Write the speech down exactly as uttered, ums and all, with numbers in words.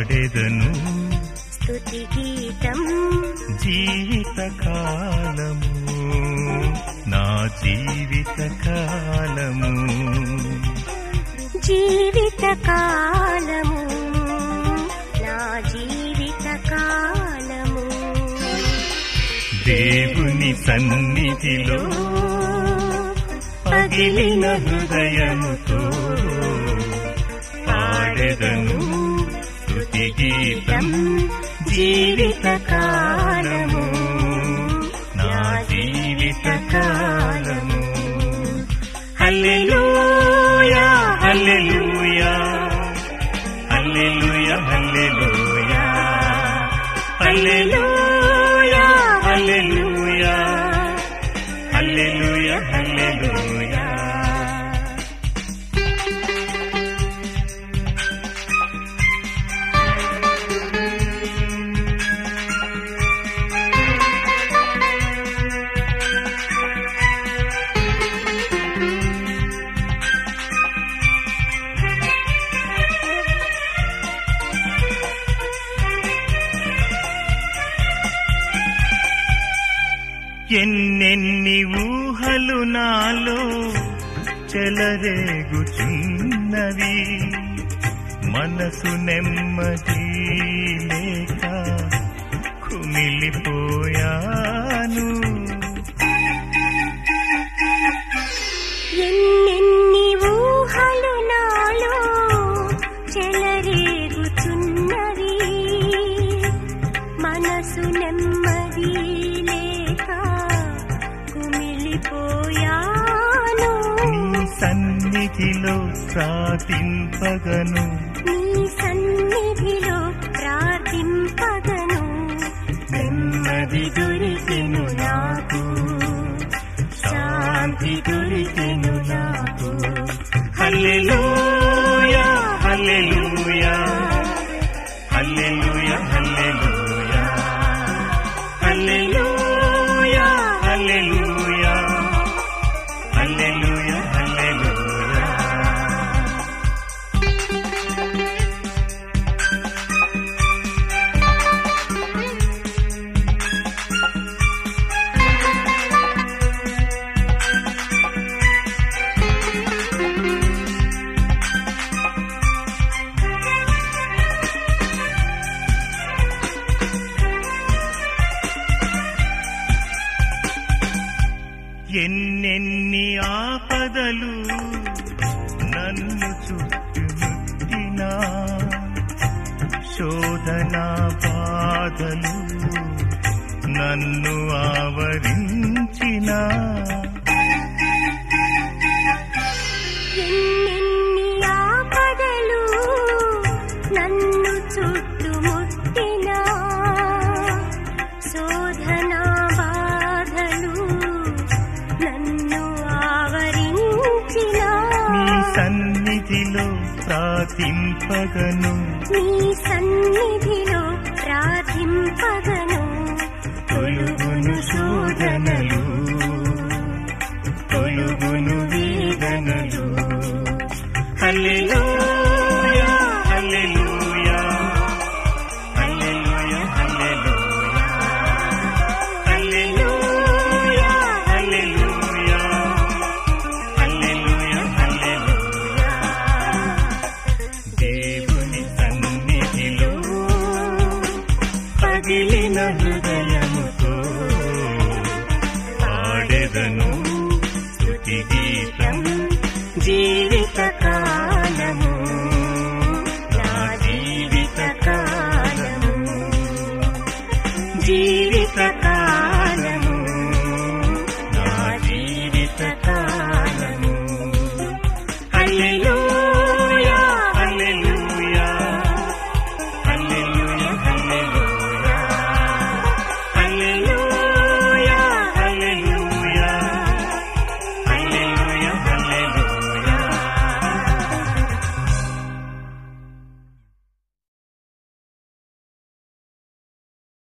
పాడెదను స్తుతి గీతం జీవిత కాలము నా జీవిత కాలము జీవిత కాలము నా జీవిత కాలము దేవుని సన్నిధిలో పగిలిన హృదయముతో పాడెదను స్తుతి గీతం జీవిత కాలము నా జీవిత కాలము హల్లెలూయా హల్లెలూయా హల్లెలూయా హల్లెలూయా హల్లెలూయా హల్లెలూయా హల్లెలూయా హల్లెలూయా ఎన్నెన్ని ఊహలు నాలో చెలరేగుచున్నవి మనసు నెమ్మది లేక కుమిలిపోయాను ఎన్నెన్ని ఊహలు నాలో చెలరేగుచున్నవి మనసు నెమ్మది లేక కుమిలిపోయాను నీ సన్నిధిలో ప్రార్థింపగను నీ సన్నిధిలో ప్రార్థింపగను నెమ్మది దొరికెను నాకు శాంతి దొరికెను నాకు హల్లెలూయా హల్లెలూయా హల్లెలూయా హల్లెలూయా హల్లెలూయా హల్లెలూయా హల్లెలూయా హల్లెలూయా ఎన్నెన్ని ఆపదలు నన్ను చుట్టుముట్టినా శోధన బాధలు నన్ను ఆవరించినా ఎన్నెన్ని ఆపదలు నన్ను చుట్టుముట్టినా శోధన బాధలు నన్ను ఆవరించినా నీ సన్నిధిలో ప్రార్థింపగను నీ సన్నిధిలో ప్రార్థింపగను తొలుగును శోధనలు తొలుగును వేదనలు హల్లెలూయా హల్లెలూయా హల్లెలూయా హల్లెలూయా హల్లెలూయా హల్లెలూయా హల్లెలూయా దేవుని సన్నిధిలో పగిలిన హృదయం